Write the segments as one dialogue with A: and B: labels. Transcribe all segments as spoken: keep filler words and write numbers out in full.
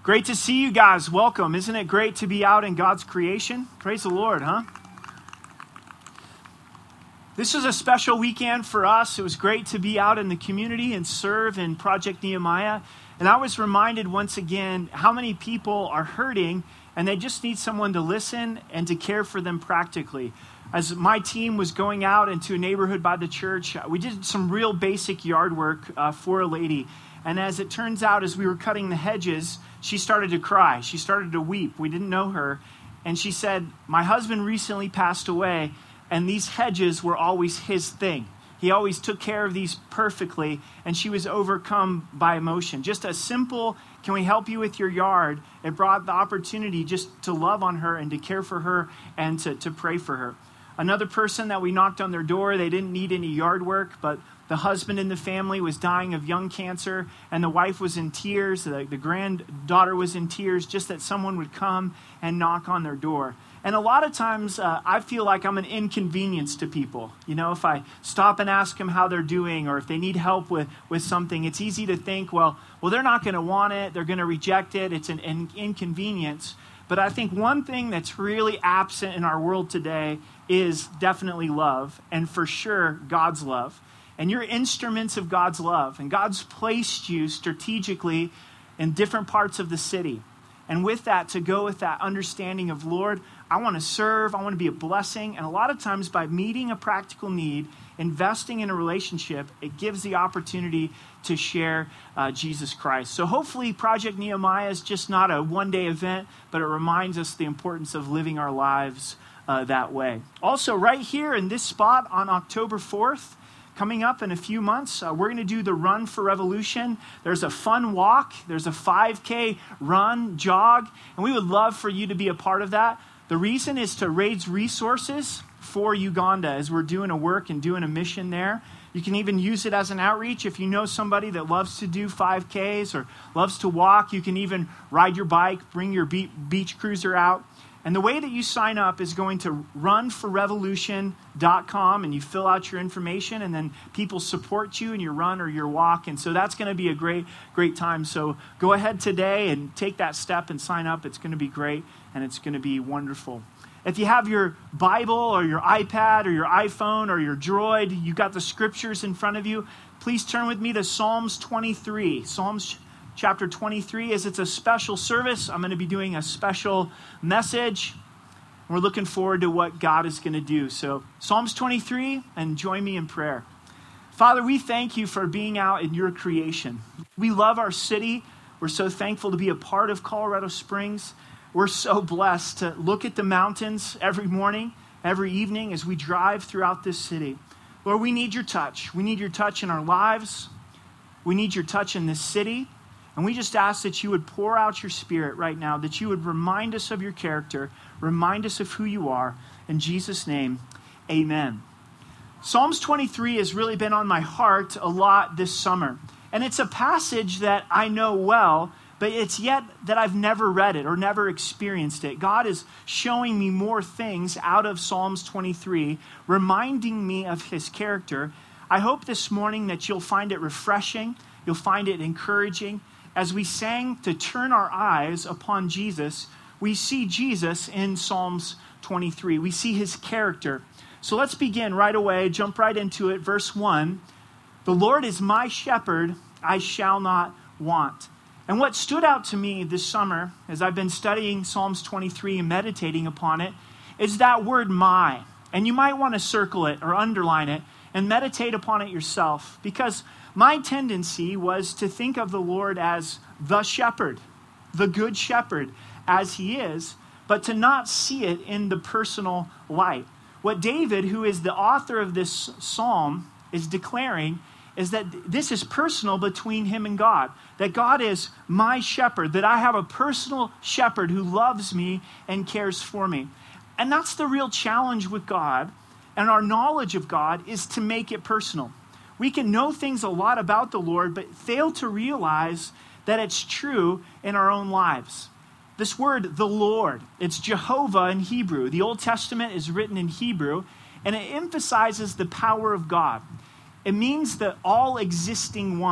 A: Great to see you guys. Welcome. Isn't it great to be out in God's creation? Praise the Lord, huh? This is a special weekend for us. It was great to be out in the community and serve in Project Nehemiah. And I was reminded once again how many people are hurting and they just need someone to listen and to care for them practically. As my team was going out into a neighborhood by the church, we did some real basic yard work uh, for a lady. And as it turns out, as we were cutting the hedges, she started to cry. She started to weep. We didn't know her. And she said, my husband recently passed away, and these hedges were always his thing. He always took care of these perfectly, and she was overcome by emotion. Just a simple, can we help you with your yard? It brought the opportunity just to love on her and to care for her and to, to pray for her. Another person that we knocked on their door, they didn't need any yard work, but the husband in the family was dying of young cancer, and the wife was in tears. The, the granddaughter was in tears, just that someone would come and knock on their door. And a lot of times, uh, I feel like I'm an inconvenience to people. You know, if I stop and ask them how they're doing, or if they need help with, with something, it's easy to think, well, well, they're not going to want it. They're going to reject it. It's an, an inconvenience. But I think one thing that's really absent in our world today is definitely love, and for sure, God's love. And you're instruments of God's love. And God's placed you strategically in different parts of the city. And with that, to go with that understanding of, Lord, I want to serve, I want to be a blessing. And a lot of times by meeting a practical need, investing in a relationship, it gives the opportunity to share uh, Jesus Christ. So hopefully Project Nehemiah is just not a one-day event, but it reminds us the importance of living our lives uh, that way. Also, right here in this spot on October fourth, coming up in a few months, uh, we're going to do the Run for Revolution. There's a fun walk. There's a five K run, jog, and we would love for you to be a part of that. The reason is to raise resources for Uganda as we're doing a work and doing a mission there. You can even use it as an outreach. If you know somebody that loves to do five Ks or loves to walk, you can even ride your bike, bring your be- beach cruiser out. And the way that you sign up is going to run for revolution dot com, and you fill out your information, and then people support you in your run or your walk. And so that's going to be a great, great time. So go ahead today and take that step and sign up. It's going to be great, and it's going to be wonderful. If you have your Bible or your iPad or your iPhone or your Droid, you got the scriptures in front of you, please turn with me to Psalms twenty-three. Psalms chapter twenty-three, as it's a special service. I'm going to be doing a special message. We're looking forward to what God is going to do. So Psalms twenty-three, and join me in prayer. Father, we thank you for being out in your creation. We love our city. We're so thankful to be a part of Colorado Springs. We're so blessed to look at the mountains every morning, every evening as we drive throughout this city. Lord, we need your touch. We need your touch in our lives. We need your touch in this city. And we just ask that you would pour out your Spirit right now, that you would remind us of your character, remind us of who you are. In Jesus' name, amen. Psalms twenty-three has really been on my heart a lot this summer. And it's a passage that I know well, but it's yet that I've never read it or never experienced it. God is showing me more things out of Psalms twenty-three, reminding me of his character. I hope this morning that you'll find it refreshing, you'll find it encouraging. As we sang to turn our eyes upon Jesus, we see Jesus in Psalms twenty-three. We see his character. So let's begin right away, jump right into it. Verse one, the Lord is my shepherd, I shall not want. And what stood out to me this summer, as I've been studying Psalms twenty-three and meditating upon it, is that word my. And you might want to circle it or underline it and meditate upon it yourself, because my tendency was to think of the Lord as the shepherd, the good shepherd, as he is, but to not see it in the personal light. What David, who is the author of this psalm, is declaring is that this is personal between him and God, that God is my shepherd, that I have a personal shepherd who loves me and cares for me. And that's the real challenge with God, and our knowledge of God is to make it personal. We can know things a lot about the Lord, but fail to realize that it's true in our own lives. This word, the Lord, it's Jehovah in Hebrew. The Old Testament is written in Hebrew, and it emphasizes the power of God. It means the all-existing one.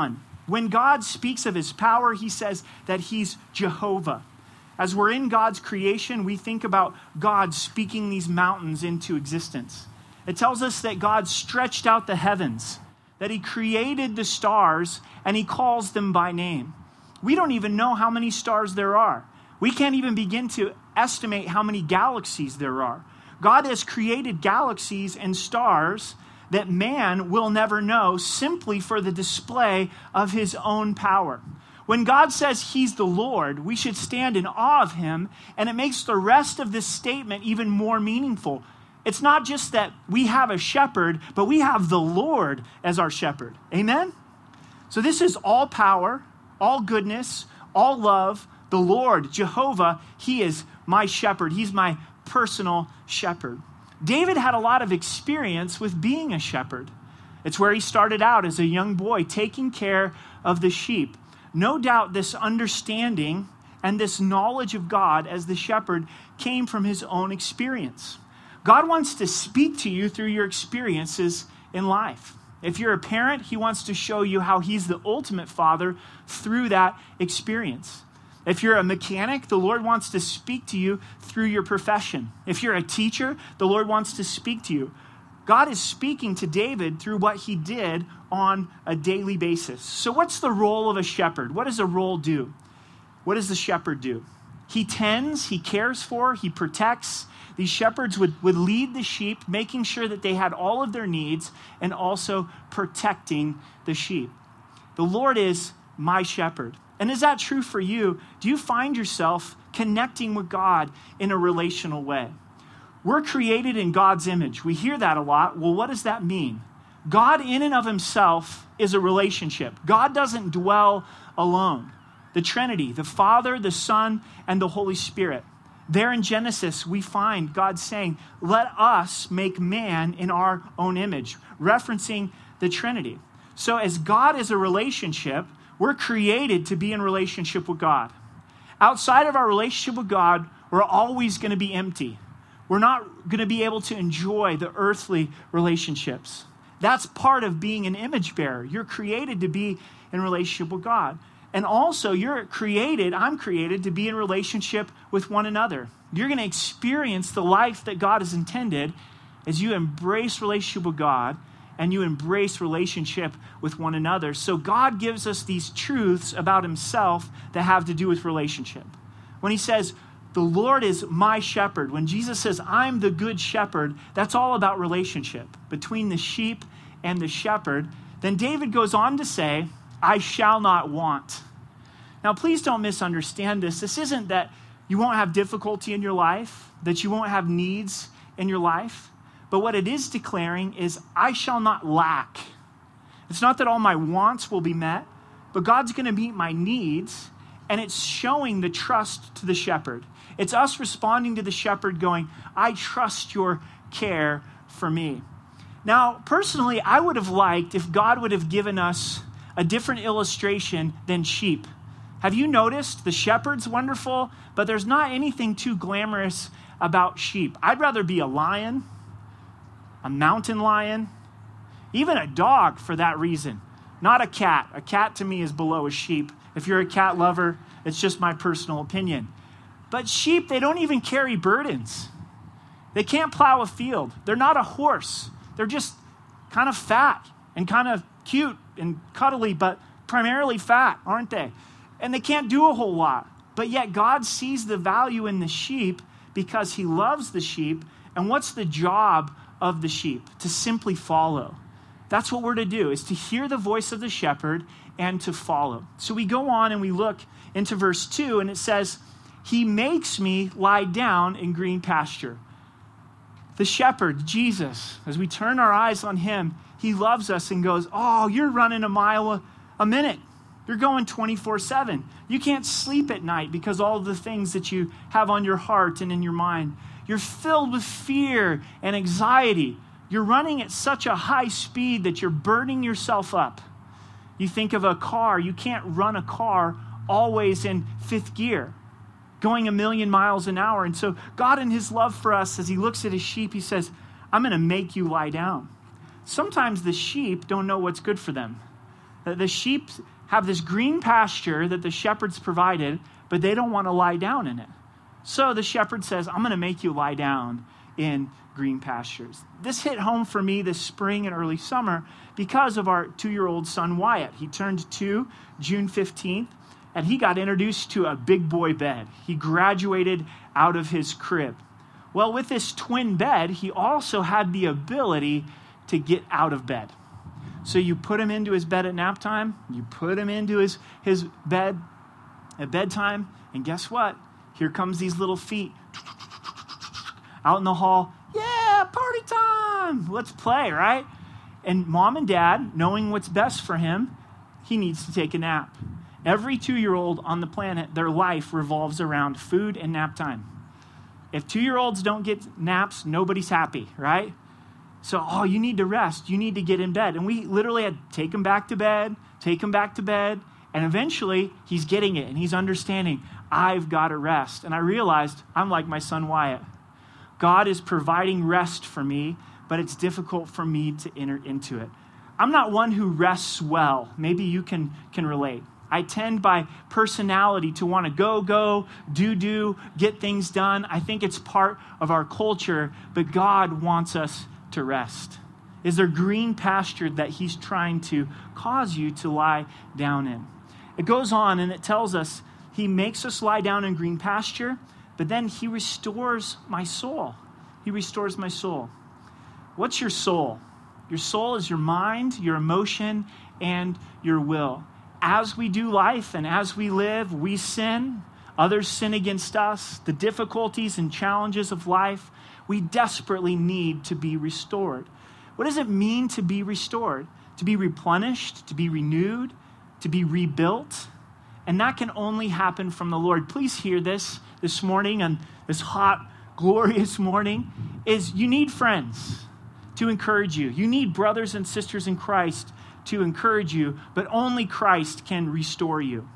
A: When God speaks of his power, he says that he's Jehovah. As we're in God's creation, we think about God speaking these mountains into existence. It tells us that God stretched out the heavens, that he created the stars, and he calls them by name. We don't even know how many stars there are. We can't even begin to estimate how many galaxies there are. God has created galaxies and stars that man will never know simply for the display of his own power. When God says he's the Lord, we should stand in awe of him, and it makes the rest of this statement even more meaningful. It's not just that we have a shepherd, but we have the Lord as our shepherd. Amen? So this is all power, all goodness, all love. The Lord, Jehovah, he is my shepherd. He's my personal shepherd. David had a lot of experience with being a shepherd. It's where he started out as a young boy, taking care of the sheep. No doubt this understanding and this knowledge of God as the shepherd came from his own experience. God wants to speak to you through your experiences in life. If you're a parent, he wants to show you how he's the ultimate father through that experience. If you're a mechanic, the Lord wants to speak to you through your profession. If you're a teacher, the Lord wants to speak to you. God is speaking to David through what he did on a daily basis. So what's the role of a shepherd? What does a role do? What does the shepherd do? He tends, he cares for, he protects. These shepherds would, would lead the sheep, making sure that they had all of their needs and also protecting the sheep. The Lord is my shepherd. And is that true for you? Do you find yourself connecting with God in a relational way? We're created in God's image. We hear that a lot. Well, what does that mean? God in and of himself is a relationship. God doesn't dwell alone. The Trinity, the Father, the Son, and the Holy Spirit. There in Genesis, we find God saying, let us make man in our own image, referencing the Trinity. So as God is a relationship, we're created to be in relationship with God. Outside of our relationship with God, we're always going to be empty. We're not going to be able to enjoy the earthly relationships. That's part of being an image bearer. You're created to be in relationship with God. And also, you're created, I'm created to be in relationship with one another. You're going to experience the life that God has intended as you embrace relationship with God and you embrace relationship with one another. So God gives us these truths about himself that have to do with relationship. When he says, the Lord is my shepherd, when Jesus says, I'm the good shepherd, that's all about relationship between the sheep and the shepherd. Then David goes on to say, I shall not want. Now, please don't misunderstand this. This isn't that you won't have difficulty in your life, that you won't have needs in your life. But what it is declaring is, I shall not lack. It's not that all my wants will be met, but God's going to meet my needs, and it's showing the trust to the shepherd. It's us responding to the shepherd going, I trust your care for me. Now, personally, I would have liked if God would have given us a different illustration than sheep. Have you noticed the shepherd's wonderful, but there's not anything too glamorous about sheep? I'd rather be a lion, a mountain lion, even a dog for that reason. Not a cat. A cat to me is below a sheep. If you're a cat lover, it's just my personal opinion. But sheep, they don't even carry burdens. They can't plow a field. They're not a horse. They're just kind of fat and kind of cute and cuddly, but primarily fat, aren't they? And they can't do a whole lot. But yet God sees the value in the sheep because he loves the sheep. And what's the job of the sheep? To simply follow. That's what we're to do, is to hear the voice of the shepherd and to follow. So we go on and we look into verse two, and it says, he makes me lie down in green pasture. The shepherd, Jesus, as we turn our eyes on him, he loves us and goes, oh, you're running a mile a, a minute. You're going twenty-four seven. You can't sleep at night because all of the things that you have on your heart and in your mind. You're filled with fear and anxiety. You're running at such a high speed that you're burning yourself up. You think of a car. You can't run a car always in fifth gear, going a million miles an hour. And so God, in his love for us, as he looks at his sheep, he says, I'm going to make you lie down. Sometimes the sheep don't know what's good for them. The sheep have this green pasture that the shepherds provided, but they don't want to lie down in it. So the shepherd says, I'm going to make you lie down in green pastures. This hit home for me this spring and early summer because of our two-year-old son, Wyatt. He turned two June fifteenth, and he got introduced to a big boy bed. He graduated out of his crib. Well, with this twin bed, he also had the ability to get out of bed. So you put him into his bed at nap time, you put him into his, his bed at bedtime, and guess what? Here comes these little feet out in the hall. Yeah, party time. Let's play, right? And mom and dad, knowing what's best for him, he needs to take a nap. Every two-year-old on the planet, their life revolves around food and nap time. If two-year-olds don't get naps, nobody's happy, right? So, oh, you need to rest. You need to get in bed. And we literally had to take him back to bed, take him back to bed, and eventually he's getting it and he's understanding, I've got to rest. And I realized I'm like my son Wyatt. God is providing rest for me, but it's difficult for me to enter into it. I'm not one who rests well. Maybe you can, can relate. I tend by personality to want to go, go, do, do, get things done. I think it's part of our culture, but God wants us to rest. Is there green pasture that he's trying to cause you to lie down in? It goes on and it tells us he makes us lie down in green pasture, but then he restores my soul. He restores my soul. What's your soul? Your soul is your mind, your emotion, and your will. As we do life and as we live, we sin. Others sin against us. The difficulties and challenges of life, we desperately need to be restored. What does it mean to be restored? To be replenished, to be renewed, to be rebuilt. And that can only happen from the Lord. Please hear this this morning on this hot, glorious morning, is you need friends to encourage you. You need brothers and sisters in Christ to encourage you, but only Christ can restore you.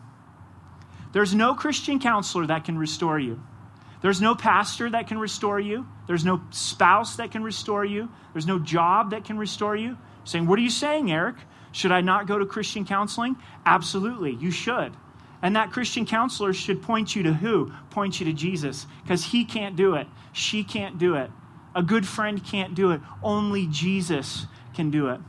A: There's no Christian counselor that can restore you. There's no pastor that can restore you. There's no spouse that can restore you. There's no job that can restore you. You're saying, what are you saying, Eric? Should I not go to Christian counseling? Absolutely, you should. And that Christian counselor should point you to who? Point you to Jesus, because he can't do it. She can't do it. A good friend can't do it. Only Jesus can do it.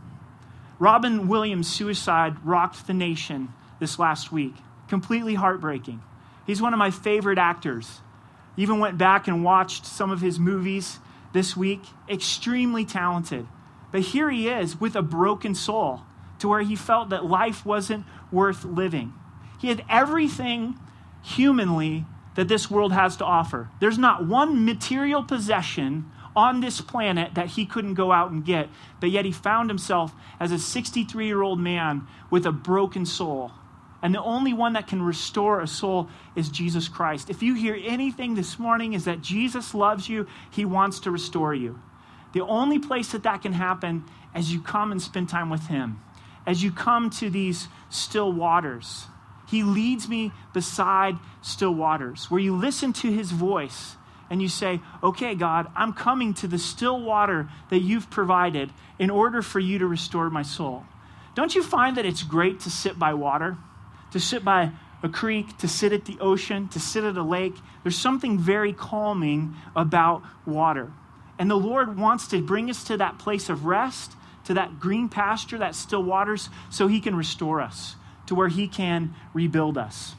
A: Robin Williams' suicide rocked the nation this last week. Completely heartbreaking. He's one of my favorite actors. Even went back and watched some of his movies this week. Extremely talented. But here he is with a broken soul to where he felt that life wasn't worth living. He had everything humanly that this world has to offer. There's not one material possession on this planet that he couldn't go out and get, but yet he found himself as a sixty-three-year-old man with a broken soul. And the only one that can restore a soul is Jesus Christ. If you hear anything this morning is that Jesus loves you, he wants to restore you. The only place that that can happen as you come and spend time with him, as you come to these still waters. He leads me beside still waters, where you listen to his voice and you say, okay, God, I'm coming to the still water that you've provided in order for you to restore my soul. Don't you find that it's great to sit by water, to sit by a creek, to sit at the ocean, to sit at a lake? There's something very calming about water. And the Lord wants to bring us to that place of rest, to that green pasture, that still waters, so he can restore us, to where he can rebuild us.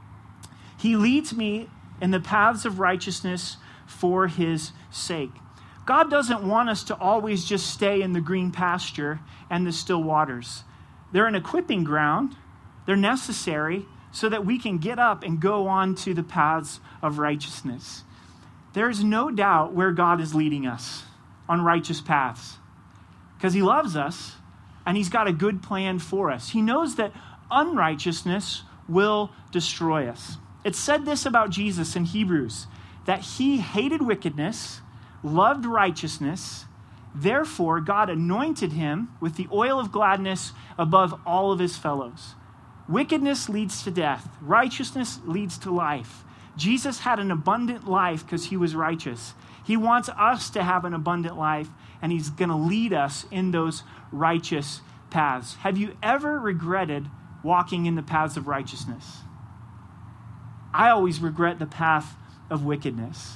A: He leads me in the paths of righteousness for his sake. God doesn't want us to always just stay in the green pasture and the still waters. They're an equipping ground. They're necessary so that we can get up and go on to the paths of righteousness. There's no doubt where God is leading us on righteous paths, because he loves us and he's got a good plan for us. He knows that unrighteousness will destroy us. It said this about Jesus in Hebrews, that he hated wickedness, loved righteousness. Therefore, God anointed him with the oil of gladness above all of his fellows. Wickedness leads to death. Righteousness leads to life. Jesus had an abundant life because he was righteous. He wants us to have an abundant life, and he's going to lead us in those righteous paths. Have you ever regretted walking in the paths of righteousness. I always regret the path of wickedness.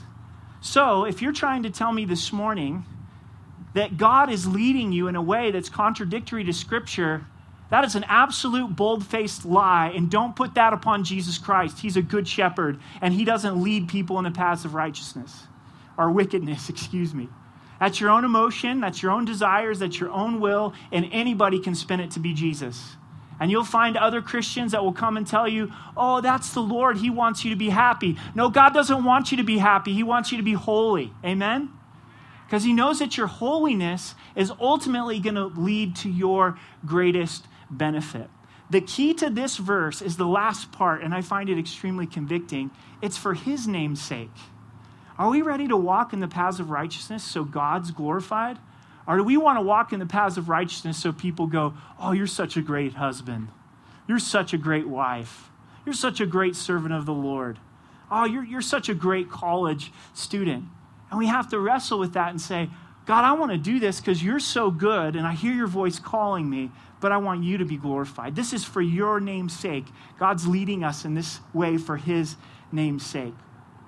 A: So if you're trying to tell me this morning that God is leading you in a way that's contradictory to Scripture, that is an absolute bold-faced lie, and don't put that upon Jesus Christ. He's a good shepherd, and he doesn't lead people in the paths of righteousness, or wickedness, excuse me. That's your own emotion, that's your own desires, that's your own will, and anybody can spin it to be Jesus. And you'll find other Christians that will come and tell you, oh, that's the Lord. He wants you to be happy. No, God doesn't want you to be happy. He wants you to be holy. Amen? Because he knows that your holiness is ultimately going to lead to your greatest benefit. The key to this verse is the last part, and I find it extremely convicting. It's for his name's sake. Are we ready to walk in the paths of righteousness so God's glorified? Or do we want to walk in the paths of righteousness so people go, oh, you're such a great husband. You're such a great wife. You're such a great servant of the Lord. Oh, you're, you're such a great college student. And we have to wrestle with that and say, God, I want to do this because you're so good and I hear your voice calling me, but I want you to be glorified. This is for your name's sake. God's leading us in this way for his name's sake.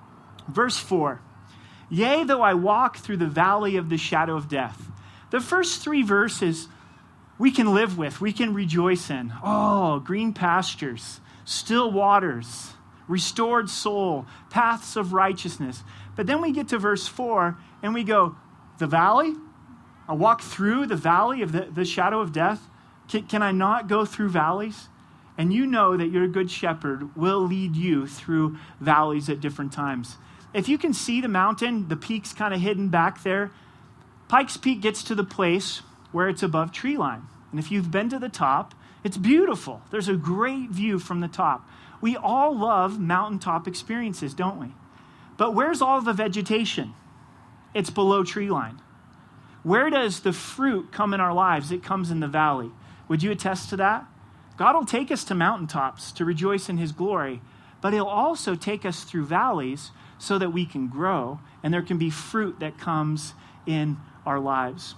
A: Verse four, yea, though I walk through the valley of the shadow of death. The first three verses we can live with, we can rejoice in. Oh, green pastures, still waters, restored soul, paths of righteousness. But then we get to verse four and we go, the valley? I walk through the valley of the, the shadow of death. Can, can I not go through valleys? And you know that your good shepherd will lead you through valleys at different times. If you can see the mountain, the peak's kind of hidden back there, Pikes Peak gets to the place where it's above tree line. And if you've been to the top, it's beautiful. There's a great view from the top. We all love mountaintop experiences, don't we? But where's all the vegetation? It's below tree line. Where does the fruit come in our lives? It comes in the valley. Would you attest to that? God will take us to mountaintops to rejoice in his glory, but he'll also take us through valleys so that we can grow and there can be fruit that comes in our lives.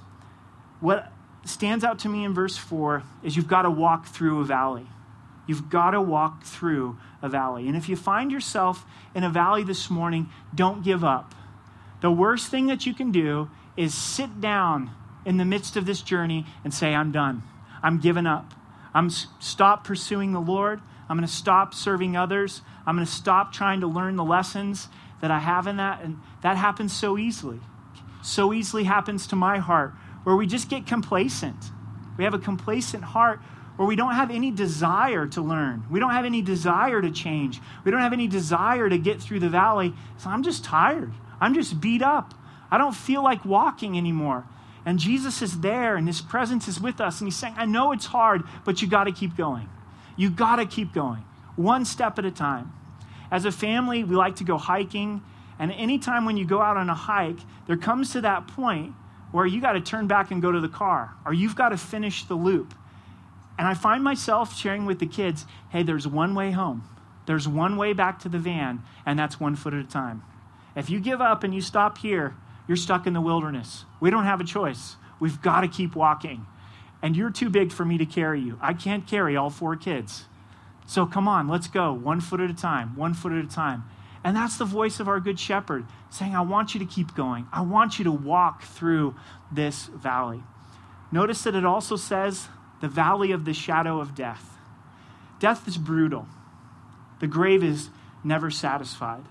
A: What stands out to me in verse four is you've got to walk through a valley. You've got to walk through a valley. And if you find yourself in a valley this morning, don't give up. The worst thing that you can do is sit down in the midst of this journey and say, I'm done. I'm giving up. I'm stop pursuing the Lord. I'm going to stop serving others. I'm going to stop trying to learn the lessons that I have in that. And that happens so easily. So easily happens to my heart, where we just get complacent. We have a complacent heart where we don't have any desire to learn. We don't have any desire to change. We don't have any desire to get through the valley. So I'm just tired. I'm just beat up. I don't feel like walking anymore. And Jesus is there and his presence is with us. And he's saying, I know it's hard, but you got to keep going. You got to keep going. One step at a time. As a family, we like to go hiking. And anytime when you go out on a hike, there comes to that point where you got to turn back and go to the car, or you've got to finish the loop. And I find myself sharing with the kids, hey, there's one way home. There's one way back to the van, and that's one foot at a time. If you give up and you stop here, you're stuck in the wilderness. We don't have a choice. We've got to keep walking. And you're too big for me to carry you. I can't carry all four kids. So come on, let's go, one foot at a time, one foot at a time. And that's the voice of our good shepherd saying, I want you to keep going. I want you to walk through this valley. Notice that it also says the valley of the shadow of death. Death is brutal. The grave is never satisfied.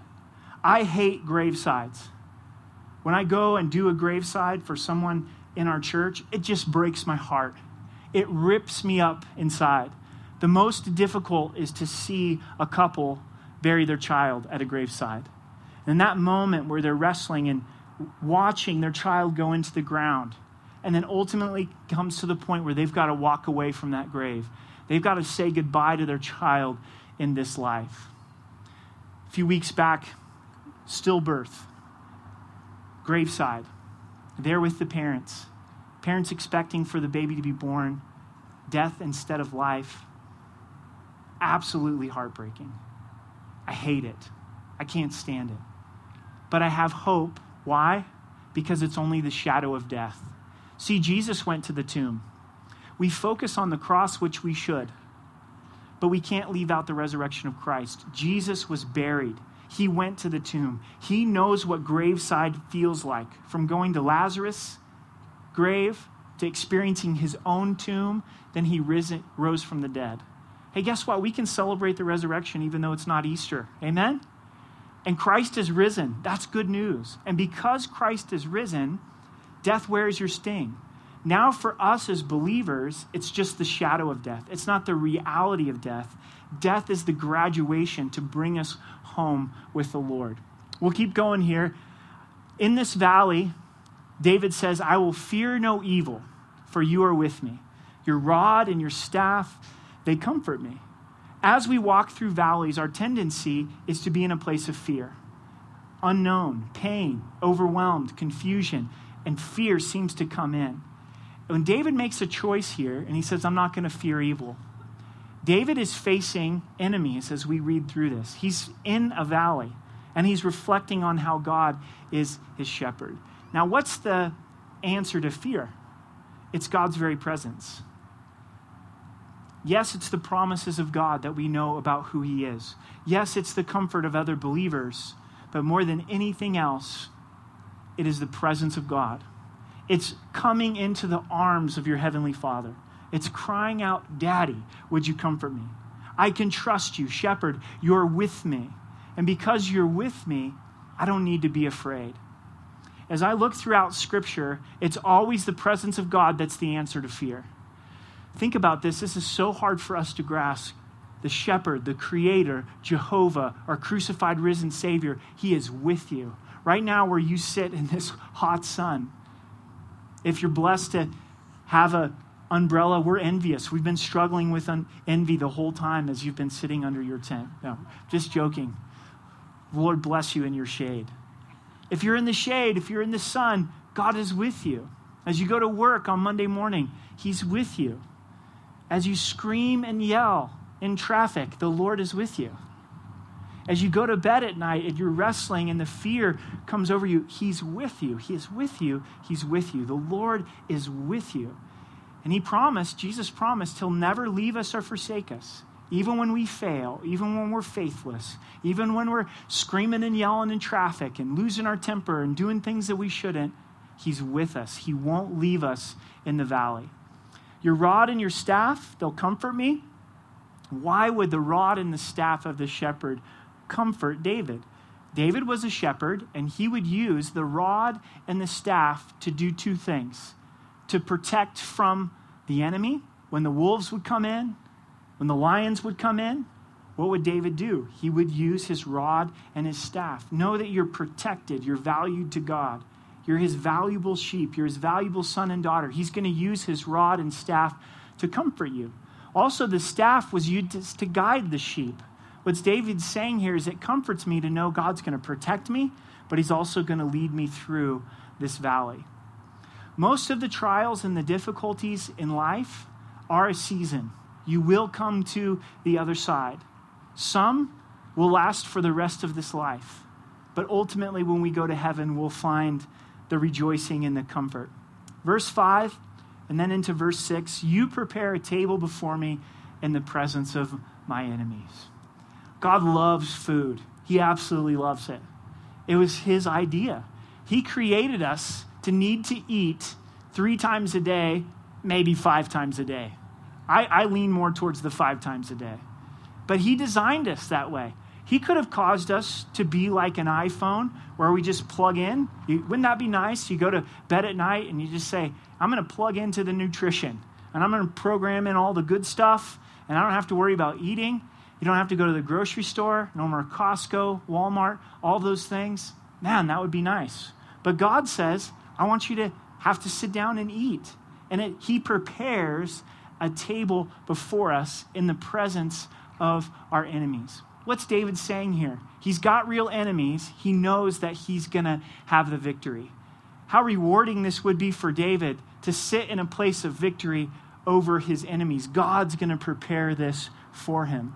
A: I hate gravesides. When I go and do a graveside for someone in our church, it just breaks my heart. It rips me up inside. The most difficult is to see a couple bury their child at a graveside. And that moment where they're wrestling and watching their child go into the ground, and then ultimately comes to the point where they've got to walk away from that grave. They've got to say goodbye to their child in this life. A few weeks back, stillbirth, graveside, there with the parents, parents expecting for the baby to be born, death instead of life. Absolutely heartbreaking. I hate it. I can't stand it. But I have hope. Why? Because it's only the shadow of death. See, Jesus went to the tomb. We focus on the cross, which we should. but we can't leave out the resurrection of Christ. Jesus was buried. He went to the tomb. He knows what graveside feels like, from going to Lazarus' grave to experiencing his own tomb. Then he risen, rose from the dead. Hey, guess what? We can celebrate the resurrection even though it's not Easter. Amen? And Christ is risen. That's good news. And because Christ is risen, death wears your sting. Now for us as believers, it's just the shadow of death. It's not the reality of death. Death is the graduation to bring us home with the Lord. We'll keep going here. In this valley, David says, I will fear no evil, for you are with me. Your rod and your staff, they comfort me. As we walk through valleys, our tendency is to be in a place of fear. Unknown, pain, overwhelmed, confusion, and fear seems to come in. When David makes a choice here, and he says, I'm not going to fear evil, David is facing enemies as we read through this. He's in a valley, and he's reflecting on how God is his shepherd. Now, what's the answer to fear? It's God's very presence. Yes, it's the promises of God that we know about who he is. Yes, it's the comfort of other believers. But more than anything else, it is the presence of God. It's coming into the arms of your heavenly Father. It's crying out, Daddy, would you comfort me? I can trust you, shepherd, you're with me. And because you're with me, I don't need to be afraid. As I look throughout Scripture, it's always the presence of God that's the answer to fear. Think about this. This is so hard for us to grasp. The shepherd, the creator, Jehovah, our crucified, risen Savior, he is with you. Right now where you sit in this hot sun, if you're blessed to have an umbrella, we're envious. We've been struggling with un- envy the whole time as you've been sitting under your tent. No, just joking. Lord bless you in your shade. If you're in the shade, if you're in the sun, God is with you. As you go to work on Monday morning, he's with you. As you scream and yell in traffic, the Lord is with you. As you go to bed at night and you're wrestling and the fear comes over you, he's with you. He is with you. He's with you. The Lord is with you. And he promised, Jesus promised, he'll never leave us or forsake us. Even when we fail, even when we're faithless, even when we're screaming and yelling in traffic and losing our temper and doing things that we shouldn't, he's with us. He won't leave us in the valley. Your rod and your staff, they'll comfort me. Why would the rod and the staff of the shepherd comfort David? David was a shepherd, and he would use the rod and the staff to do two things. To protect from the enemy. When the wolves would come in, when the lions would come in, what would David do? He would use his rod and his staff. Know that you're protected. You're valued to God. You're his valuable sheep. You're his valuable son and daughter. He's going to use his rod and staff to comfort you. Also, the staff was used to guide the sheep. What David's saying here is it comforts me to know God's going to protect me, but he's also going to lead me through this valley. Most of the trials and the difficulties in life are a season. You will come to the other side. Some will last for the rest of this life. But ultimately, when we go to heaven, we'll find the rejoicing and the comfort. Verse five, and then into verse six, you prepare a table before me in the presence of my enemies. God loves food. He absolutely loves it. It was his idea. He created us to need to eat three times a day, maybe five times a day. I, I lean more towards the five times a day. But he designed us that way. He could have caused us to be like an iPhone where we just plug in. You, wouldn't that be nice? You go to bed at night and you just say, I'm going to plug into the nutrition and I'm going to program in all the good stuff and I don't have to worry about eating. You don't have to go to the grocery store, no more Costco, Walmart, all those things. Man, that would be nice. But God says, I want you to have to sit down and eat. And it, he prepares a table before us in the presence of our enemies. What's David saying here? He's got real enemies. He knows that he's going to have the victory. How rewarding this would be for David to sit in a place of victory over his enemies. God's going to prepare this for him.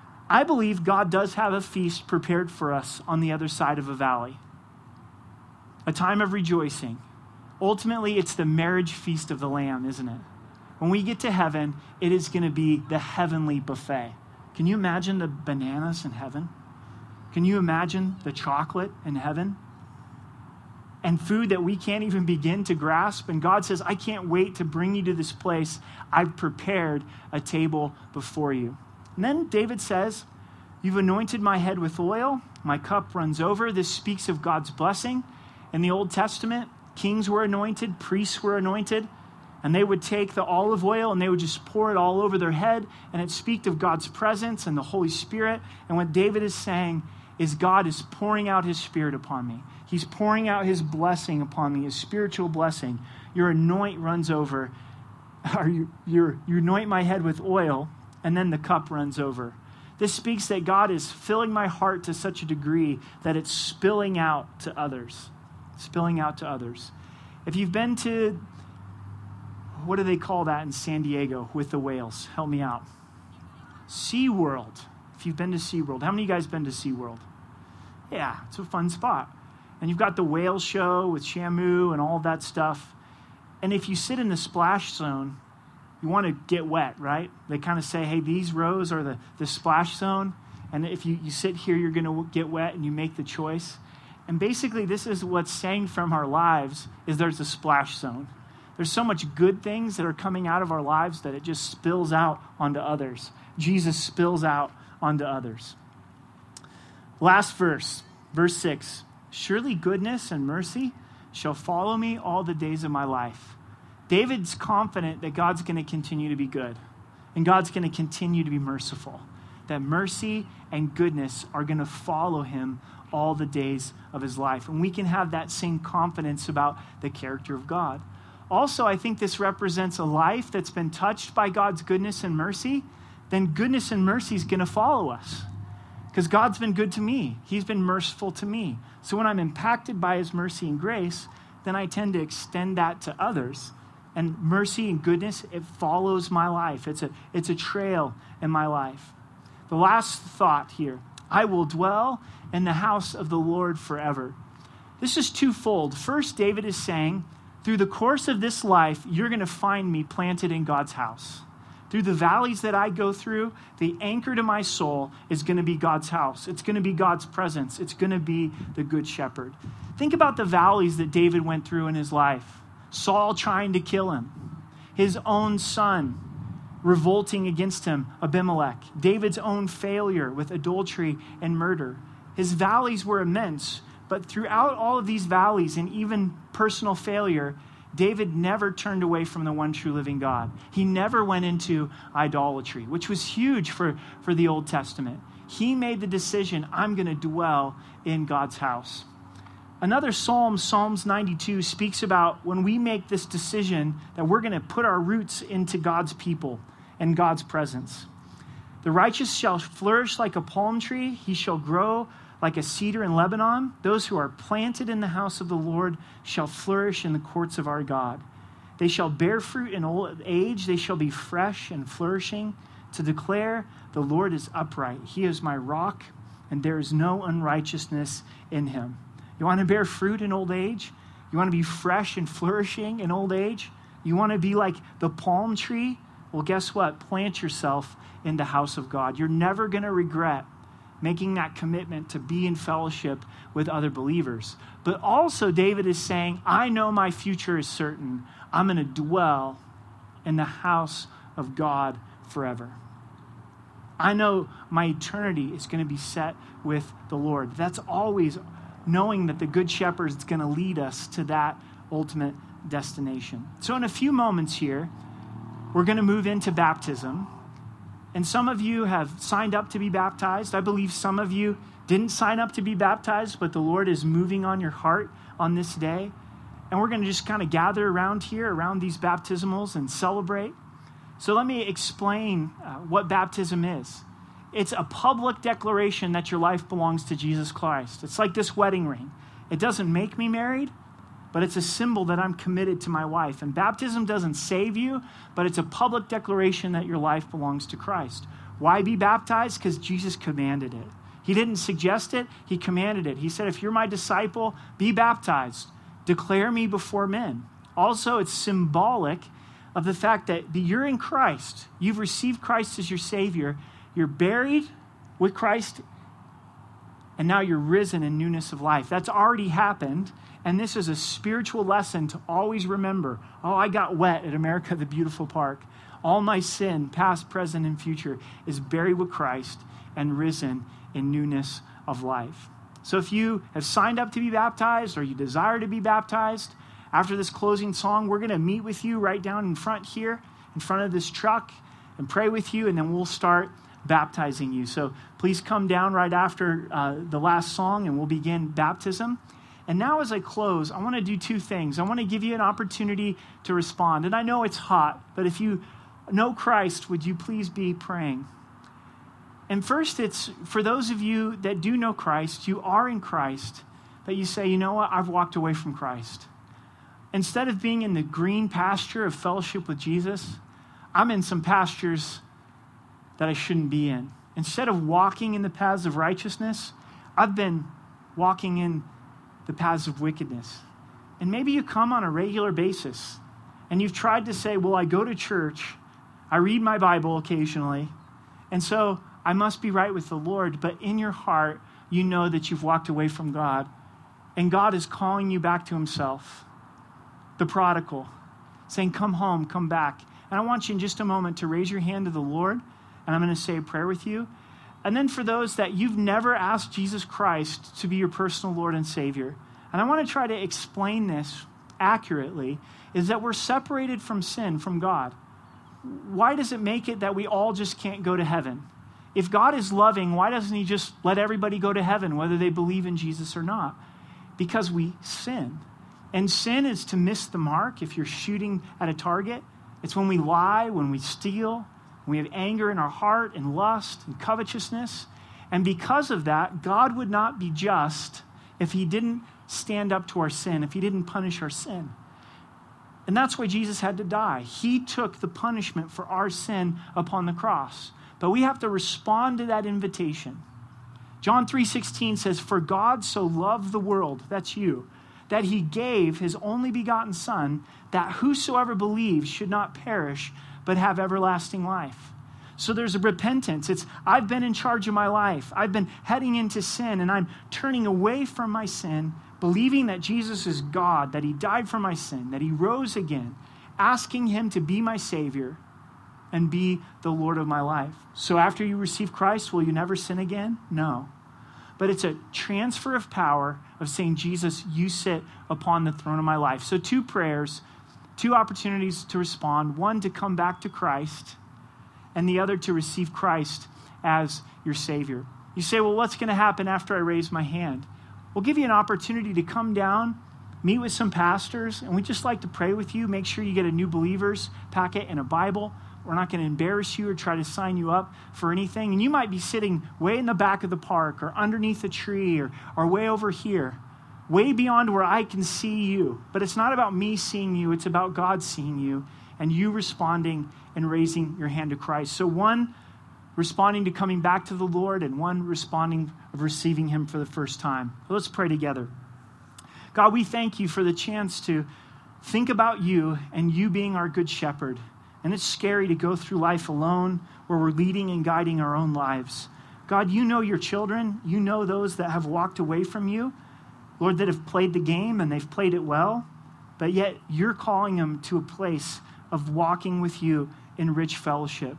A: I believe God does have a feast prepared for us on the other side of a valley. A time of rejoicing. Ultimately, it's the marriage feast of the Lamb, isn't it? When we get to heaven, it is going to be the heavenly buffet. Can you imagine the bananas in heaven? Can you imagine the chocolate in heaven? And food that we can't even begin to grasp. And God says, I can't wait to bring you to this place. I've prepared a table before you. And then David says, you've anointed my head with oil. My cup runs over. This speaks of God's blessing. In the Old Testament, kings were anointed, priests were anointed, and they would take the olive oil and they would just pour it all over their head, and it speaks of God's presence and the Holy Spirit. And what David is saying is God is pouring out his Spirit upon me. He's pouring out his blessing upon me, his spiritual blessing. Your anoint runs over, or you, you, you anoint my head with oil, and then the cup runs over. This speaks that God is filling my heart to such a degree that it's spilling out to others. Spilling out to others. If you've been to, what do they call that in San Diego with the whales? Help me out. SeaWorld. If you've been to SeaWorld. How many of you guys been to SeaWorld? Yeah, it's a fun spot. And you've got the whale show with Shamu and all that stuff. And if you sit in the splash zone, you want to get wet, right? They kind of say, hey, these rows are the, the splash zone. And if you, you sit here, you're going to get wet, and you make the choice. And basically, this is what's saying from our lives is there's a splash zone. There's so much good things that are coming out of our lives that it just spills out onto others. Jesus spills out onto others. Last verse, verse six. Surely goodness and mercy shall follow me all the days of my life. David's confident that God's going to continue to be good, and God's going to continue to be merciful, that mercy and goodness are going to follow him all the days of his life. And we can have that same confidence about the character of God. Also, I think this represents a life that's been touched by God's goodness and mercy. Then goodness and mercy is going to follow us because God's been good to me. He's been merciful to me. So when I'm impacted by his mercy and grace, then I tend to extend that to others. And mercy and goodness, it follows my life. It's a, it's a trail in my life. The last thought here, I will dwell in the house of the Lord forever. This is twofold. First, David is saying, through the course of this life, you're going to find me planted in God's house. Through the valleys that I go through, the anchor to my soul is going to be God's house. It's going to be God's presence. It's going to be the Good Shepherd. Think about the valleys that David went through in his life. Saul trying to kill him. His own son revolting against him, Abimelech. David's own failure with adultery and murder. His valleys were immense, but throughout all of these valleys and even personal failure, David never turned away from the one true living God. He never went into idolatry, which was huge for, for the Old Testament. He made the decision, I'm going to dwell in God's house. Another psalm, Psalms ninety-two, speaks about when we make this decision that we're going to put our roots into God's people and God's presence. The righteous shall flourish like a palm tree. He shall grow like a cedar in Lebanon. Those who are planted in the house of the Lord shall flourish in the courts of our God. They shall bear fruit in old age. They shall be fresh and flourishing to declare the Lord is upright. He is my rock, and there is no unrighteousness in him. You want to bear fruit in old age? You want to be fresh and flourishing in old age? You want to be like the palm tree? Well, guess what? Plant yourself in the house of God. You're never going to regret making that commitment to be in fellowship with other believers. But also, David is saying, I know my future is certain. I'm going to dwell in the house of God forever. I know my eternity is going to be set with the Lord. That's always knowing that the Good Shepherd is going to lead us to that ultimate destination. So in a few moments here, we're going to move into baptism. And some of you have signed up to be baptized. I believe some of you didn't sign up to be baptized, but the Lord is moving on your heart on this day. And we're going to just kind of gather around here, around these baptismals, and celebrate. So let me explain uh, what baptism is. It's a public declaration that your life belongs to Jesus Christ. It's like this wedding ring. It doesn't make me married, but it's a symbol that I'm committed to my wife. And baptism doesn't save you, but it's a public declaration that your life belongs to Christ. Why be baptized? Because Jesus commanded it. He didn't suggest it. He commanded it. He said, if you're my disciple, be baptized. Declare me before men. Also, it's symbolic of the fact that you're in Christ. You've received Christ as your Savior. you're buried with Christ, and now you're risen in newness of life. That's already happened, and this is a spiritual lesson to always remember. Oh, I got wet at America the Beautiful Park. All my sin, past, present, and future, is buried with Christ and risen in newness of life. So if you have signed up to be baptized or you desire to be baptized, after this closing song, we're going to meet with you right down in front here, in front of this truck, and pray with you, and then we'll start baptizing you. So please come down right after uh, the last song, and we'll begin baptism. And now as I close, I want to do two things. I want to give you an opportunity to respond. And I know it's hot, but if you know Christ, would you please be praying? And first, it's for those of you that do know Christ, you are in Christ, but you say, you know what, I've walked away from Christ. Instead of being in the green pasture of fellowship with Jesus, I'm in some pastures that I shouldn't be in. Instead of walking in the paths of righteousness, I've been walking in the paths of wickedness. And maybe you come on a regular basis and you've tried to say, well, I go to church, I read my Bible occasionally, and so I must be right with the Lord. But in your heart, you know that you've walked away from God, and God is calling you back to himself, the prodigal, saying, come home, come back. And I want you in just a moment to raise your hand to the Lord, and I'm going to say a prayer with you. And then for those that you've never asked Jesus Christ to be your personal Lord and Savior, and I want to try to explain this accurately, is that we're separated from sin, from God. Why does it make it that we all just can't go to heaven? If God is loving, why doesn't he just let everybody go to heaven, whether they believe in Jesus or not? Because we sin. And sin is to miss the mark. If you're shooting at a target, it's when we lie, when we steal, when we have anger in our heart and lust and covetousness. And because of that, God would not be just if he didn't stand up to our sin, if he didn't punish our sin. And that's why Jesus had to die. He took the punishment for our sin upon the cross. But we have to respond to that invitation. John three sixteen says, for God so loved the world, that's you, that he gave his only begotten Son, that whosoever believes should not perish, but have everlasting life. So there's a repentance. It's, I've been in charge of my life. I've been heading into sin, and I'm turning away from my sin, believing that Jesus is God, that he died for my sin, that he rose again, asking him to be my Savior and be the Lord of my life. So after you receive Christ, will you never sin again? No. But it's a transfer of power of saying, Jesus, you sit upon the throne of my life. So two prayers, two opportunities to respond. One, to come back to Christ, and the other to receive Christ as your Savior. You say, well, what's going to happen after I raise my hand? We'll give you an opportunity to come down, meet with some pastors, and we'd just like to pray with you. Make sure you get a new believers packet and a Bible. We're not going to embarrass you or try to sign you up for anything. And you might be sitting way in the back of the park or underneath a tree or, or way over here, way beyond where I can see you. But it's not about me seeing you. It's about God seeing you and you responding and raising your hand to Christ. So one, responding to coming back to the Lord, and one responding of receiving him for the first time. So let's pray together. God, we thank you for the chance to think about you and you being our good shepherd. And it's scary to go through life alone where we're leading and guiding our own lives. God, you know your children. You know those that have walked away from you. Lord, that have played the game and they've played it well. But yet you're calling them to a place of walking with you in rich fellowship.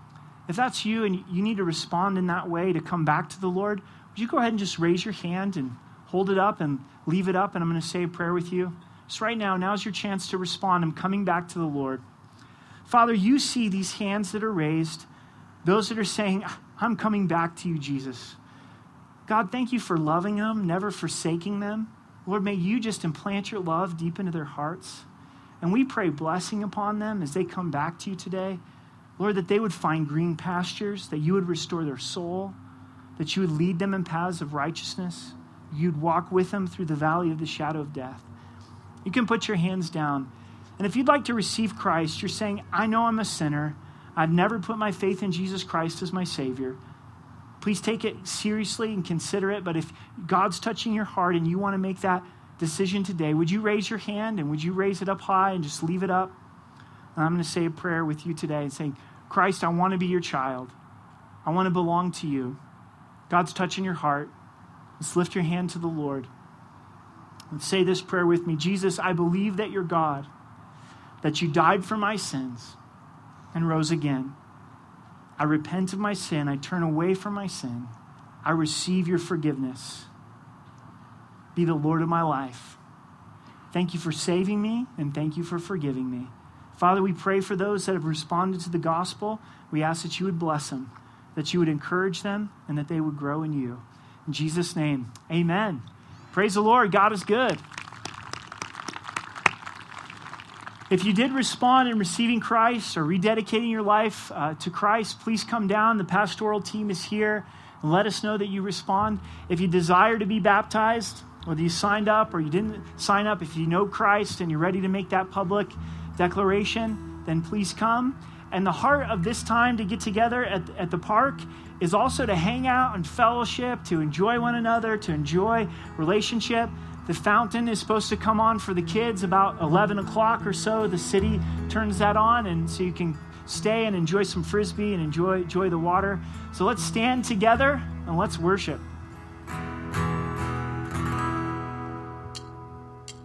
A: If that's you and you need to respond in that way to come back to the Lord, would you go ahead and just raise your hand and hold it up and leave it up, and I'm going to say a prayer with you. Just right now, now's your chance to respond. I'm coming back to the Lord. Father, you see these hands that are raised, those that are saying, I'm coming back to you, Jesus. God, thank you for loving them, never forsaking them. Lord, may you just implant your love deep into their hearts. And we pray blessing upon them as they come back to you today. Lord, that they would find green pastures, that you would restore their soul, that you would lead them in paths of righteousness. You'd walk with them through the valley of the shadow of death. You can put your hands down. And if you'd like to receive Christ, you're saying, I know I'm a sinner. I've never put my faith in Jesus Christ as my Savior. Please take it seriously and consider it. But if God's touching your heart and you want to make that decision today, would you raise your hand and would you raise it up high and just leave it up? And I'm going to say a prayer with you today and saying, Christ, I want to be your child. I want to belong to you. God's touching your heart. Let's lift your hand to the Lord. Let's say this prayer with me. Jesus, I believe that you're God, that you died for my sins and rose again. I repent of my sin. I turn away from my sin. I receive your forgiveness. Be the Lord of my life. Thank you for saving me, and thank you for forgiving me. Father, we pray for those that have responded to the gospel. We ask that you would bless them, that you would encourage them, and that they would grow in you. In Jesus' name, amen. Praise the Lord. God is good. If you did respond in receiving Christ or rededicating your life uh, to Christ, please come down. The pastoral team is here, and let us know that you respond. If you desire to be baptized, whether you signed up or you didn't sign up, if you know Christ and you're ready to make that public declaration, then please come. And the heart of this time to get together at, at the park is also to hang out and fellowship, to enjoy one another, to enjoy relationship. The fountain is supposed to come on for the kids about eleven o'clock or so. The city turns that on, and so you can stay and enjoy some Frisbee and enjoy, enjoy the water. So let's stand together and let's worship.